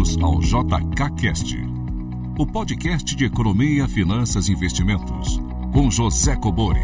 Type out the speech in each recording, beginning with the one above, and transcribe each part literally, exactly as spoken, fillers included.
Bem-vindos ao J K Cast, o podcast de economia, finanças e investimentos, com José Cobori.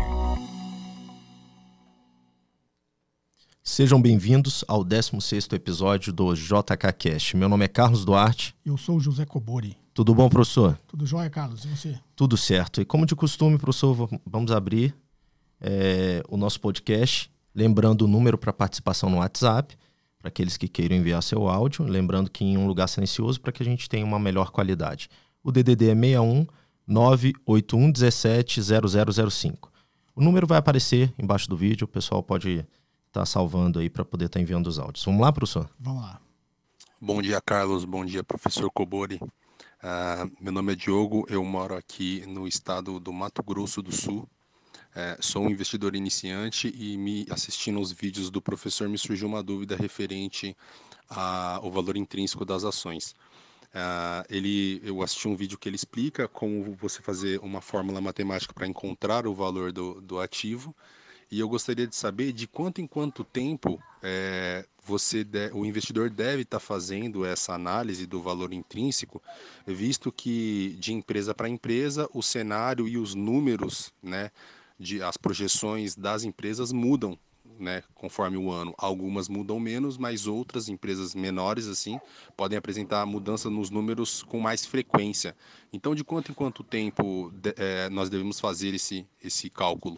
Sejam bem-vindos ao décimo sexto episódio do J K Cast. Meu nome é Carlos Duarte. Eu sou o José Cobori. Tudo bom, professor? Tudo jóia, Carlos. E você? Tudo certo. E como de costume, professor, vamos abrir é, o nosso podcast, lembrando o número para participação no WhatsApp, para aqueles que queiram enviar seu áudio, lembrando que em um lugar silencioso para que a gente tenha uma melhor qualidade. O D D D é seis um nove oito um um sete zero zero zero cinco. O número vai aparecer embaixo do vídeo, o pessoal pode estar tá salvando aí para poder estar tá enviando os áudios. Vamos lá, professor? Vamos lá. Bom dia, Carlos. Bom dia, professor Cobori. Uh, meu nome é Diogo, eu moro aqui no estado do Mato Grosso do Sul. É, sou um investidor iniciante e me assistindo aos vídeos do professor me surgiu uma dúvida referente ao valor intrínseco das ações. Uh, ele, eu assisti um vídeo que ele explica como você fazer uma fórmula matemática para encontrar o valor do, do ativo, e eu gostaria de saber de quanto em quanto tempo é, você de, o investidor deve estar tá fazendo essa análise do valor intrínseco, visto que de empresa para empresa o cenário e os números, né, de, as projeções das empresas mudam, né, conforme o ano. Algumas mudam menos, mas outras empresas menores assim podem apresentar mudança nos números com mais frequência. Então, de quanto em quanto tempo de, é, nós devemos fazer esse, esse cálculo?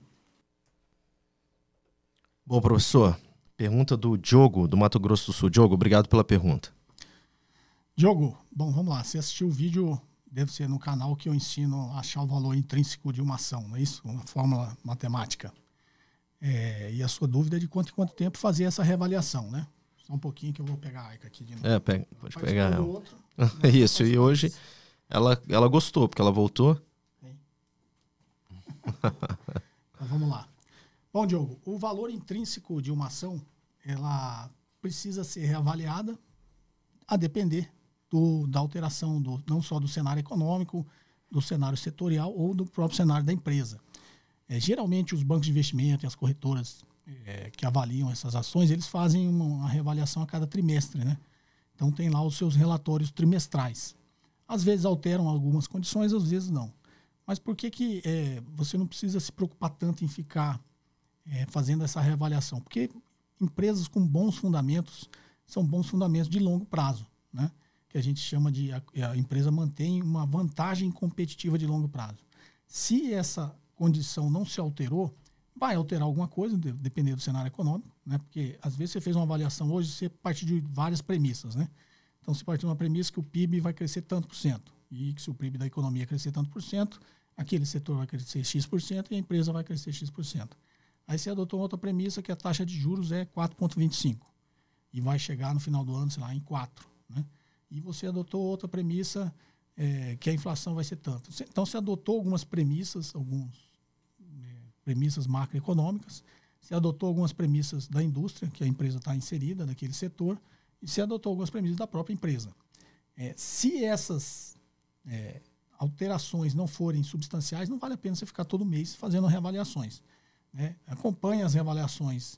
Bom, professor, pergunta do Diogo, do Mato Grosso do Sul. Diogo, obrigado pela pergunta. Diogo, bom, vamos lá. Você assistiu o vídeo, deve ser no canal que eu ensino a achar o valor intrínseco de uma ação, não é isso? Uma fórmula matemática. É, e a sua dúvida é de quanto em quanto tempo fazer essa reavaliação, né? Só um pouquinho que eu vou pegar a Aika aqui de novo. É, pega, pode Faz pegar ela. Outro, Isso, e hoje ela, ela gostou, porque ela voltou. Então, vamos lá. Bom, Diogo, o valor intrínseco de uma ação, ela precisa ser reavaliada a depender do, da alteração, do, não só do cenário econômico, do cenário setorial ou do próprio cenário da empresa. É, geralmente, os bancos de investimento e as corretoras é, que avaliam essas ações, eles fazem uma, uma reavaliação a cada trimestre, né? Então, tem lá os seus relatórios trimestrais. Às vezes alteram algumas condições, às vezes não. Mas por que, que é, você não precisa se preocupar tanto em ficar É, fazendo essa reavaliação? Porque empresas com bons fundamentos são bons fundamentos de longo prazo, né? Que a gente chama de a, a empresa mantém uma vantagem competitiva de longo prazo. Se essa condição não se alterou, vai alterar alguma coisa, dependendo do cenário econômico, né? Porque às vezes você fez uma avaliação hoje, você parte de várias premissas, né? Então você parte de uma premissa que o P I B vai crescer tanto por cento, e que se o P I B da economia crescer tanto por cento, aquele setor vai crescer X por cento e a empresa vai crescer X por cento. Aí você adotou outra premissa que a taxa de juros é quatro vírgula vinte e cinco e vai chegar no final do ano, sei lá, em quatro, né? E você adotou outra premissa é, que a inflação vai ser tanto. Então você adotou algumas premissas, algumas é, premissas macroeconômicas, você adotou algumas premissas da indústria, que a empresa está inserida naquele setor, e você adotou algumas premissas da própria empresa. É, se essas é, alterações não forem substanciais, não vale a pena você ficar todo mês fazendo reavaliações. É, acompanhe as reavaliações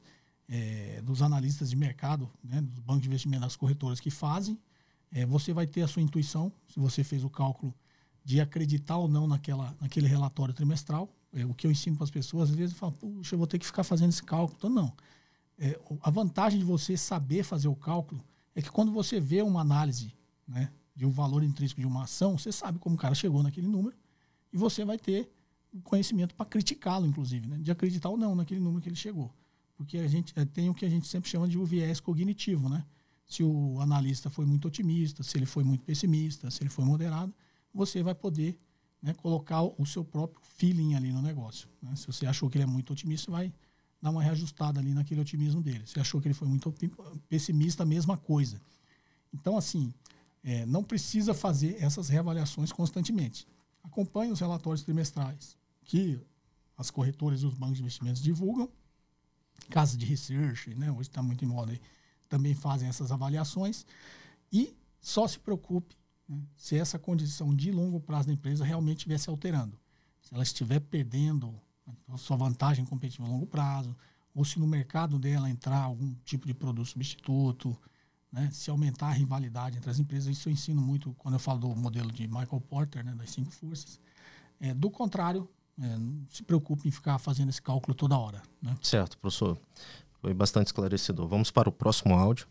é, dos analistas de mercado, né, dos bancos de investimento, das corretoras que fazem. É, você vai ter a sua intuição, se você fez o cálculo de acreditar ou não naquela, naquele relatório trimestral. É, o que eu ensino para as pessoas, às vezes eu falo, puxa, eu vou ter que ficar fazendo esse cálculo. Então, não. É, a vantagem de você saber fazer o cálculo é que quando você vê uma análise, né, de um valor intrínseco de uma ação, você sabe como o cara chegou naquele número e você vai ter conhecimento para criticá-lo, inclusive, né? De acreditar ou não naquele número que ele chegou. Porque a gente é, tem o que a gente sempre chama de o viés cognitivo, né? Se o analista foi muito otimista, se ele foi muito pessimista, se ele foi moderado, você vai poder, né, colocar o seu próprio feeling ali no negócio, né? Se você achou que ele é muito otimista, vai dar uma reajustada ali naquele otimismo dele. Se achou que ele foi muito pessimista, a mesma coisa. Então, assim, é, não precisa fazer essas reavaliações constantemente. Acompanhe os relatórios trimestrais que as corretoras e os bancos de investimentos divulgam. Casas de research, né, hoje está muito em moda aí, também fazem essas avaliações. E só se preocupe, né, se essa condição de longo prazo da empresa realmente estiver se alterando. Se ela estiver perdendo a sua vantagem competitiva a longo prazo, ou se no mercado dela entrar algum tipo de produto substituto, né, se aumentar a rivalidade entre as empresas. Isso eu ensino muito quando eu falo do modelo de Michael Porter, né, das cinco forças. É, do contrário, é, não se preocupe em ficar fazendo esse cálculo toda hora. Né? Certo, professor. Foi bastante esclarecedor. Vamos para o próximo áudio.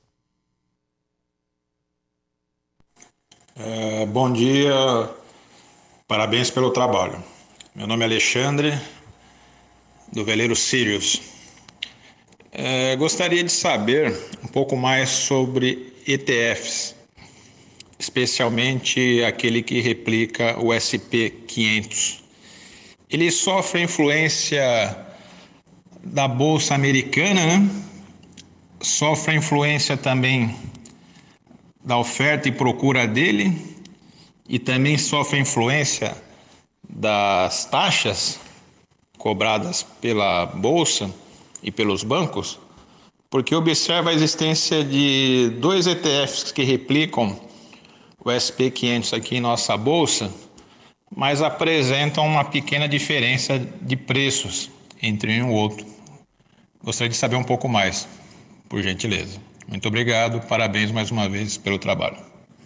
É, bom dia, parabéns pelo trabalho. Meu nome é Alexandre, do veleiro Sirius. É, gostaria de saber um pouco mais sobre E T Fs, especialmente aquele que replica o S P quinhentos. Ele sofre influência da Bolsa Americana, né? Sofre influência também da oferta e procura dele e também sofre influência das taxas cobradas pela Bolsa e pelos bancos, porque observa a existência de dois E T Fs que replicam o S P quinhentos aqui em nossa Bolsa, mas apresentam uma pequena diferença de preços entre um e o outro. Gostaria de saber um pouco mais, por gentileza. Muito obrigado, parabéns mais uma vez pelo trabalho.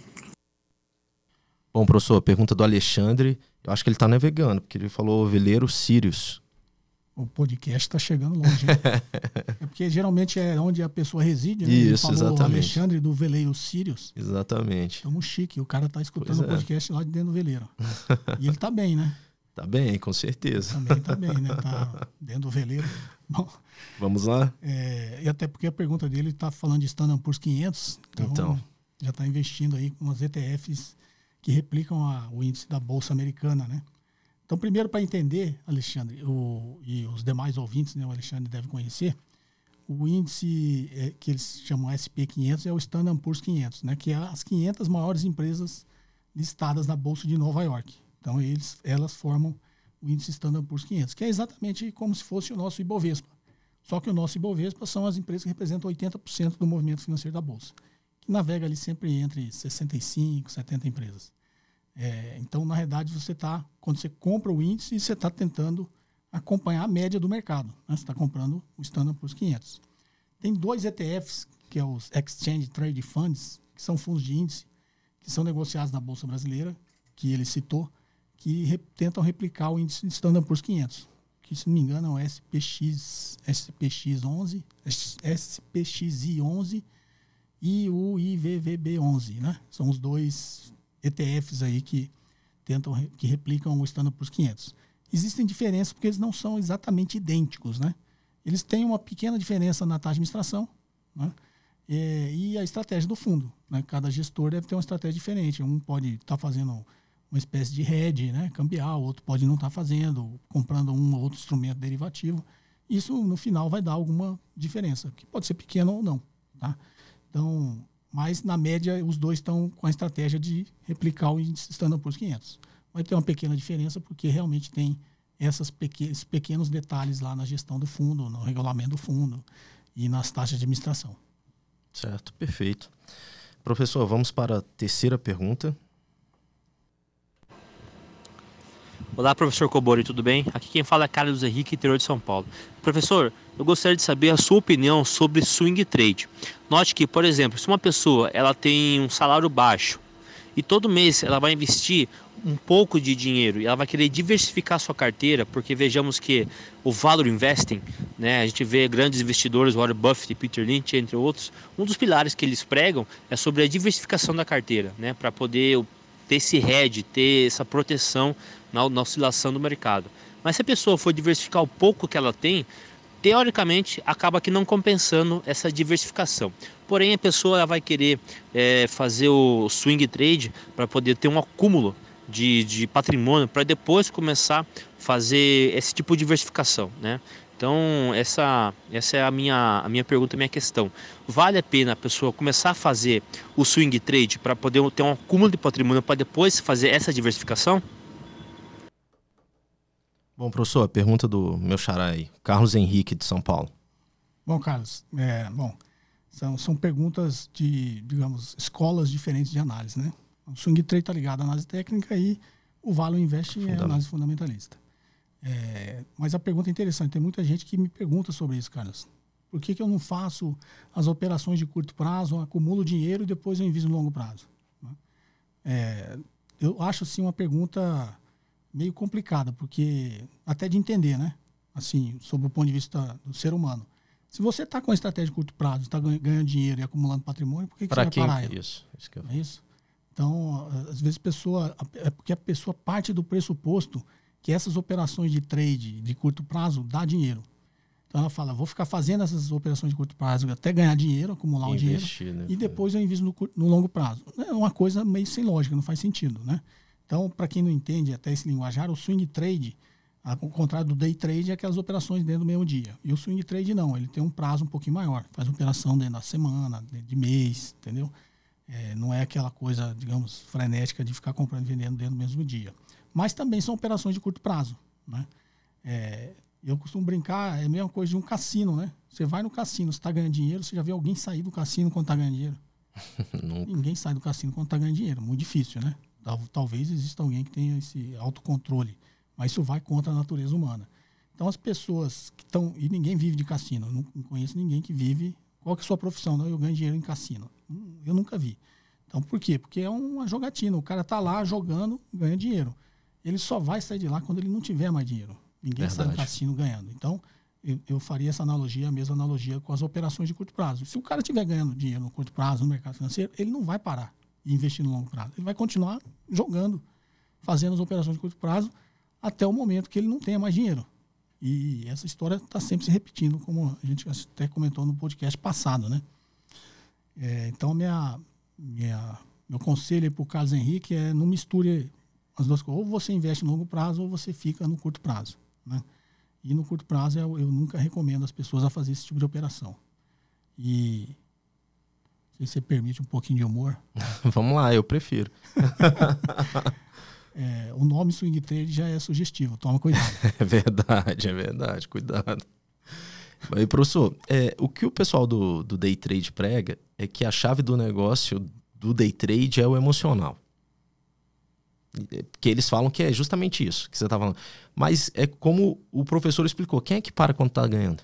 Bom, professor, pergunta do Alexandre. Eu acho que ele está navegando, porque ele falou veleiro Sirius. O podcast está chegando longe. Né? É porque geralmente é onde a pessoa reside. Né? Ele Isso, falou exatamente. Alexandre do veleiro Sirius. Exatamente. Estamos chique. O cara está escutando o Pois é. podcast lá de dentro do veleiro. E ele está bem, né? Tá bem, com certeza. Também está bem, né? Está dentro do veleiro. Bom, Vamos lá? é, e até porque a pergunta dele está falando de Standard and Poor's quinhentos. Então, Então. já está investindo aí com umas E T Fs que replicam a, o índice da Bolsa Americana, né? Então, primeiro, para entender, Alexandre, o, e os demais ouvintes, né, o Alexandre deve conhecer, o índice é, que eles chamam S P quinhentos é o Standard and Poor's quinhentos, né, que é as quinhentas maiores empresas listadas na Bolsa de Nova York. Então, eles, elas formam o índice Standard and Poor's quinhentos, que é exatamente como se fosse o nosso Ibovespa. Só que o nosso Ibovespa são as empresas que representam oitenta por cento do movimento financeiro da Bolsa, que navega ali sempre entre sessenta e cinco, setenta empresas. É, então, na realidade, você está, quando você compra o índice, você está tentando acompanhar a média do mercado. Né? Você está comprando o Standard and Poor's quinhentos. Tem dois E T Fs, que é os Exchange Trade Funds, que são fundos de índice, que são negociados na Bolsa Brasileira, que ele citou, que re, tentam replicar o índice de Standard and Poor's quinhentos, que, se não me engano, é o S P X, S P X onze, S P X I onze e o I V V B onze. Né? São os dois E T Fs aí que tentam, que replicam o Standard and Poor's quinhentos. Existem diferenças porque eles não são exatamente idênticos, né? Eles têm uma pequena diferença na taxa de administração, né? e, e a estratégia do fundo, né? Cada gestor deve ter uma estratégia diferente. Um pode estar tá fazendo uma espécie de hedge, né? Cambial, outro pode não estar tá fazendo, comprando um ou outro instrumento derivativo. Isso, no final, vai dar alguma diferença, que pode ser pequena ou não, tá? Então, mas, na média, os dois estão com a estratégia de replicar o índice Standard and Poor's quinhentos. Vai ter uma pequena diferença, porque realmente tem essas pequ- esses pequenos detalhes lá na gestão do fundo, no regulamento do fundo e nas taxas de administração. Certo, perfeito. Professor, vamos para a terceira pergunta. Olá, professor Cobori, tudo bem? Aqui quem fala é Carlos Henrique, interior de São Paulo. Professor, eu gostaria de saber a sua opinião sobre swing trade. Note que, por exemplo, se uma pessoa ela tem um salário baixo e todo mês ela vai investir um pouco de dinheiro e ela vai querer diversificar sua carteira, porque vejamos que o value investing, né, a gente vê grandes investidores, Warren Buffett e Peter Lynch, entre outros, um dos pilares que eles pregam é sobre a diversificação da carteira, né, para poder ter esse hedge, ter essa proteção na, na oscilação do mercado. Mas se a pessoa for diversificar o pouco que ela tem, teoricamente acaba que não compensando essa diversificação. Porém, a pessoa ela vai querer é, fazer o swing trade para poder ter um acúmulo de, de patrimônio para depois começar a fazer esse tipo de diversificação, né? Então, essa, essa é a minha, a minha pergunta, a minha questão. Vale a pena a pessoa começar a fazer o swing trade para poder ter um acúmulo de patrimônio para depois fazer essa diversificação? Bom, professor, a pergunta do meu xará aí, Carlos Henrique, de São Paulo. Bom, Carlos, é, bom, são, são perguntas de, digamos, escolas diferentes de análise, né? O swing trade está ligado à análise técnica e o value invest é análise fundamentalista. É, mas a pergunta é interessante, tem muita gente que me pergunta sobre isso, Carlos. Por que, que eu não faço as operações de curto prazo, acumulo dinheiro e depois eu invisto no longo prazo? É, eu acho assim uma pergunta meio complicada, porque até de entender, né? Assim, sob o ponto de vista do ser humano. Se você está com a estratégia de curto prazo, está ganhando dinheiro e acumulando patrimônio, por que, que você vai quem? parar ela? Isso, isso que eu... É isso? Então, às vezes a pessoa, é porque a pessoa parte do pressuposto que essas operações de trade de curto prazo dá dinheiro. Então ela fala, vou ficar fazendo essas operações de curto prazo até ganhar dinheiro, acumular o dinheiro, né? E depois eu invisto no, no longo prazo. É uma coisa meio sem lógica, não faz sentido, né? Então, para quem não entende até esse linguajar, o swing trade, ao contrário do day trade, é aquelas operações dentro do mesmo dia. E o swing trade não, ele tem um prazo um pouquinho maior. Faz operação dentro da semana, dentro de mês, entendeu? É, não é aquela coisa, digamos, frenética de ficar comprando e vendendo dentro do mesmo dia. Mas também são operações de curto prazo, né? É, eu costumo brincar, é a mesma coisa de um cassino, né? Você vai no cassino, você está ganhando dinheiro, você já vê alguém sair do cassino quando está ganhando dinheiro? Ninguém sai do cassino quando está ganhando dinheiro. Muito difícil, né? Talvez exista alguém que tenha esse autocontrole, mas isso vai contra a natureza humana. Então as pessoas que estão... E ninguém vive de cassino. Eu não conheço ninguém que vive... Qual que é a sua profissão? Não, eu ganho dinheiro em cassino. Eu nunca vi. Então por quê? Porque é uma jogatina. O cara está lá jogando, ganha dinheiro. Ele só vai sair de lá quando ele não tiver mais dinheiro. Ninguém Verdade. sai do cassino ganhando. Então, eu, eu faria essa analogia, a mesma analogia com as operações de curto prazo. Se o cara estiver ganhando dinheiro no curto prazo, no mercado financeiro, ele não vai parar e investir no longo prazo. Ele vai continuar jogando, fazendo as operações de curto prazo até o momento que ele não tenha mais dinheiro. E essa história está sempre se repetindo, como a gente até comentou no podcast passado, né? É, então, minha, minha, meu conselho para o Carlos Henrique é não misture as duas coisas. Ou você investe no longo prazo ou você fica no curto prazo, né? E no curto prazo eu, eu nunca recomendo as pessoas a fazer esse tipo de operação. E se você permite um pouquinho de humor. Vamos lá, eu prefiro. é, o nome swing trade já é sugestivo, toma cuidado. É verdade, é verdade, cuidado. Aí, professor, é, o que o pessoal do, do day trade prega é que a chave do negócio do day trade é o emocional. Que eles falam que é justamente isso que você está falando. Mas é como o professor explicou, quem é que para quando está ganhando?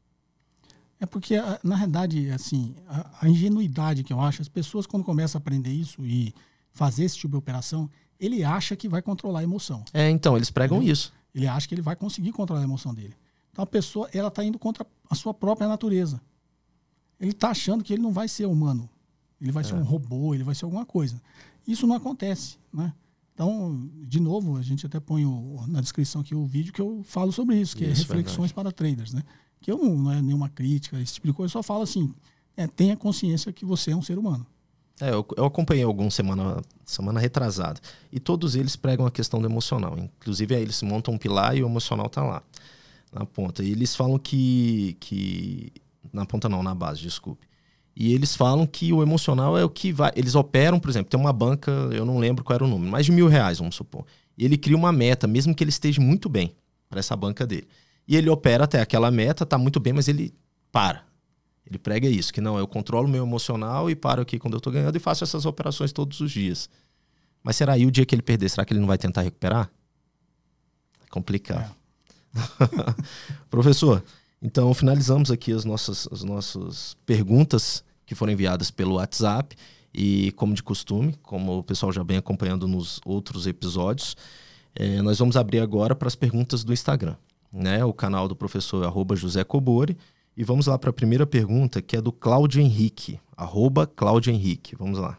É porque, na realidade, assim, a, a ingenuidade que eu acho, as pessoas quando começam a aprender isso e fazer esse tipo de operação, ele acha que vai controlar a emoção. É, então, eles pregam Entendeu? isso. Ele acha que ele vai conseguir controlar a emoção dele. Então a pessoa, ela está indo contra a sua própria natureza. Ele está achando que ele não vai ser humano. Ele vai é. ser um robô, ele vai ser alguma coisa. Isso não acontece, né? Então, de novo, a gente até põe o, na descrição aqui o vídeo que eu falo sobre isso, que isso, é Reflexões verdade. para Traders, né? Que eu não, não é nenhuma crítica, esse tipo de coisa, eu só falo assim, é, tenha consciência que você é um ser humano. É, eu, eu acompanhei alguns semana, semana retrasada, e todos eles pregam a questão do emocional. Inclusive, aí eles montam um pilar e o emocional tá lá, na ponta. E eles falam que... que na ponta não, na base, desculpe. E eles falam que o emocional é o que vai... Eles operam, por exemplo, tem uma banca, eu não lembro qual era o número, mais de mil reais, vamos supor. E ele cria uma meta, mesmo que ele esteja muito bem para essa banca dele. E ele opera até aquela meta, tá muito bem, mas ele para. Ele prega isso, que não, eu controlo o meu emocional e paro aqui quando eu tô ganhando e faço essas operações todos os dias. Mas será aí o dia que ele perder, será que ele não vai tentar recuperar? É complicado. É. Professor... Então, finalizamos aqui as nossas, as nossas perguntas que foram enviadas pelo WhatsApp e, como de costume, como o pessoal já vem acompanhando nos outros episódios, é, nós vamos abrir agora para as perguntas do Instagram, né? O canal do professor é arroba José Cobori, e vamos lá para a primeira pergunta, que é do Cláudio Henrique, arroba Cláudio Henrique. Vamos lá.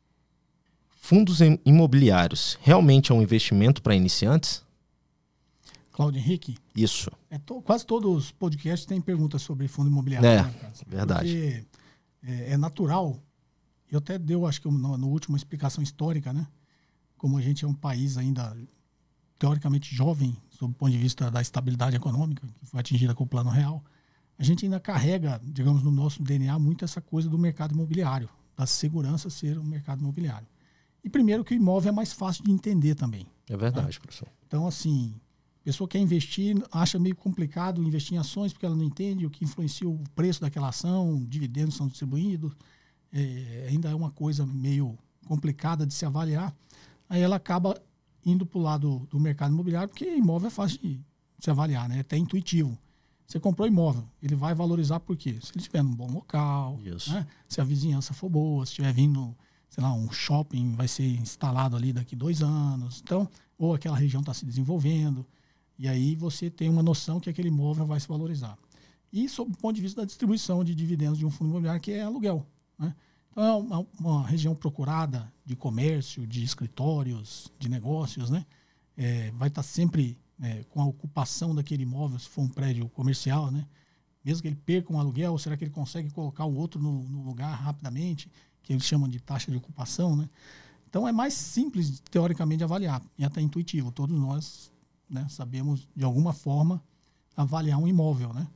Fundos imobiliários realmente é um investimento para iniciantes? Cláudio Henrique? Isso. É to, quase todos os podcasts têm perguntas sobre fundo imobiliário. É, né, verdade. Porque é, é natural. Eu até deu, acho que no, no último, uma explicação histórica, né? Como a gente é um país ainda teoricamente jovem, sob o ponto de vista da estabilidade econômica, que foi atingida com o Plano Real, a gente ainda carrega, digamos, no nosso D N A muito essa coisa do mercado imobiliário, da segurança ser um mercado imobiliário. E primeiro que o imóvel é mais fácil de entender também. É verdade, né? professor. Então, assim... A pessoa quer investir, acha meio complicado investir em ações porque ela não entende o que influencia o preço daquela ação, dividendos são distribuídos, é, ainda é uma coisa meio complicada de se avaliar. Aí ela acaba indo para o lado do mercado imobiliário, porque imóvel é fácil de se avaliar, né? É até intuitivo. Você comprou imóvel, ele vai valorizar por quê? Se ele estiver num bom local, né? Se a vizinhança for boa, se estiver vindo, sei lá, um shopping vai ser instalado ali daqui dois anos, então, ou aquela região está se desenvolvendo, e aí você tem uma noção que aquele imóvel vai se valorizar. E sob o ponto de vista da distribuição de dividendos de um fundo imobiliário, que é aluguel, né? Então, é uma, uma região procurada de comércio, de escritórios, de negócios, né? É, vai estar sempre... É, com a ocupação daquele imóvel, se for um prédio comercial, né? Mesmo que ele perca um aluguel, será que ele consegue colocar o outro no, no lugar rapidamente, que eles chamam de taxa de ocupação, né? Então é mais simples, teoricamente, de avaliar, e até intuitivo. Todos nós, né, sabemos, de alguma forma, avaliar um imóvel, né?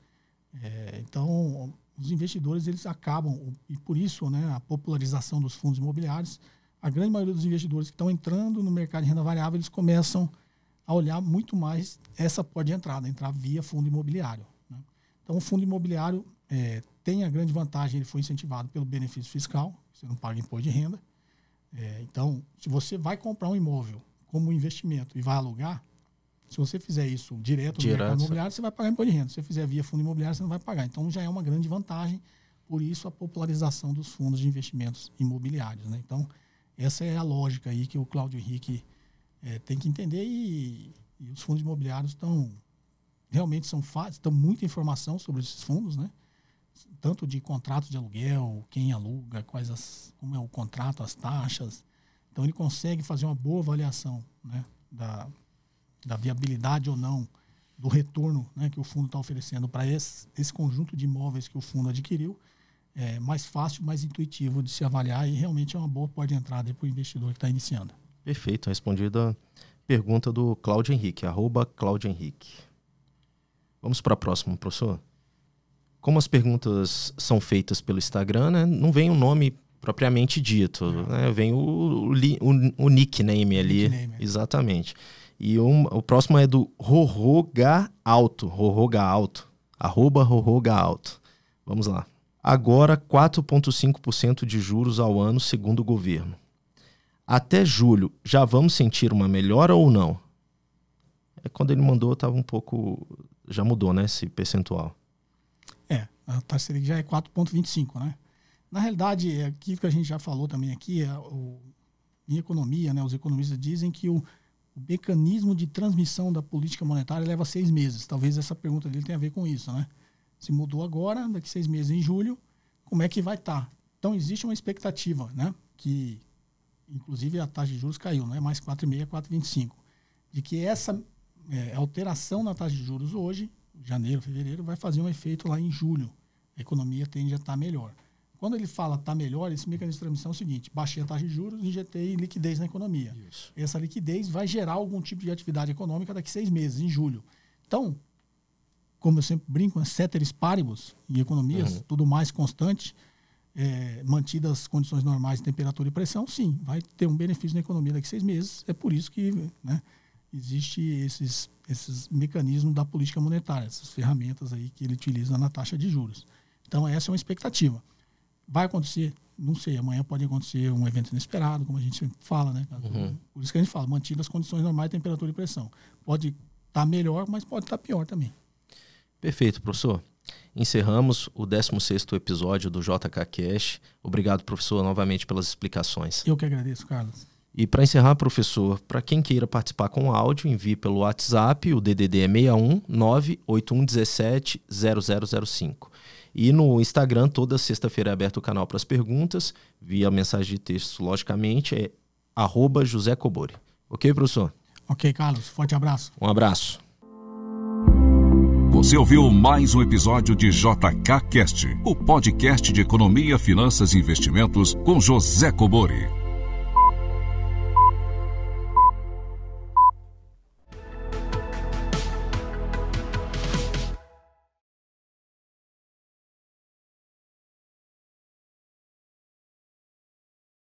É, então, os investidores, eles acabam, e por isso, né, a popularização dos fundos imobiliários, a grande maioria dos investidores que estão entrando no mercado de renda variável, eles começam a olhar muito mais essa porta de entrada, entrar via fundo imobiliário, né? Então, o fundo imobiliário é, tem a grande vantagem, ele foi incentivado pelo benefício fiscal, você não paga imposto de renda. É, então, se você vai comprar um imóvel como investimento e vai alugar, se você fizer isso direto no Direto. mercado imobiliário, você vai pagar imposto de renda. Se você fizer via fundo imobiliário, você não vai pagar. Então, já é uma grande vantagem, por isso a popularização dos fundos de investimentos imobiliários, né? Então, essa é a lógica aí que o Cláudio Henrique É, tem que entender e, e os fundos imobiliários estão realmente são fáceis, estão muita informação sobre esses fundos, né? Tanto de contratos de aluguel, quem aluga, quais as, como é o contrato, as taxas. Então ele consegue fazer uma boa avaliação, né, da, da viabilidade ou não do retorno, né, que o fundo está oferecendo para esse, esse conjunto de imóveis que o fundo adquiriu. É mais fácil, mais intuitivo de se avaliar e realmente é uma boa porta de entrada para o investidor que está iniciando. Perfeito, respondida a pergunta do Cláudio Henrique, arroba Cláudio Henrique. Vamos para a próxima, professor. Como as perguntas são feitas pelo Instagram, né, não vem o nome propriamente dito, né, vem o, o, o, o nickname ali, nickname. Exatamente. E um, o próximo é do Rorroga Alto, Rorroga Alto, arroba Rorroga Alto. Vamos lá. Agora quatro vírgula cinco por cento de juros ao ano, segundo o governo. Até julho, já vamos sentir uma melhora ou não? É, quando ele mandou, estava um pouco... Já mudou, né, esse percentual. É, a taxa Selic já é quatro vírgula vinte e cinco, né? Na realidade, é aquilo que a gente já falou também aqui, é o, em economia, né, os economistas dizem que o, o mecanismo de transmissão da política monetária leva seis meses. Talvez essa pergunta dele tenha a ver com isso, né? Se mudou agora, daqui seis meses em julho, como é que vai estar? Então, existe uma expectativa, né, que... Inclusive, a taxa de juros caiu, não é mais quatro vírgula cinco, é quatro vírgula vinte e cinco. De que essa é, alteração na taxa de juros hoje, janeiro, fevereiro, vai fazer um efeito lá em julho. A economia tende a estar melhor. Quando ele fala estar melhor, esse mecanismo de transmissão é o seguinte: baixei a taxa de juros, injetei liquidez na economia. Isso. Essa liquidez vai gerar algum tipo de atividade econômica daqui a seis meses, em julho. Então, como eu sempre brinco, ceteris paribus, em economias, uhum. tudo mais constante, É, mantidas as condições normais de temperatura e pressão, sim, vai ter um benefício na economia daqui a seis meses. É por isso que, né, existe esses, esses mecanismos da política monetária, essas ferramentas aí que ele utiliza na taxa de juros. Então, essa é uma expectativa. Vai acontecer? Não sei. Amanhã pode acontecer um evento inesperado, como a gente sempre fala, né? Uhum. Por isso que a gente fala, mantidas as condições normais de temperatura e pressão. Pode estar melhor, mas pode estar pior também. Perfeito, professor. Encerramos o décimo sexto episódio do J K Cash. Obrigado, professor, novamente pelas explicações. Eu que agradeço, Carlos. E para encerrar, professor, para quem queira participar com áudio, envie pelo WhatsApp, o D D D é seis um nove oito um um sete zero zero zero cinco. E no Instagram, toda sexta-feira é aberto o canal para as perguntas, via mensagem de texto, logicamente, é arroba José Cobori. Ok, professor? Ok, Carlos. Forte abraço. Um abraço. Você ouviu mais um episódio de J K Cast, o podcast de economia, finanças e investimentos com José Cobori.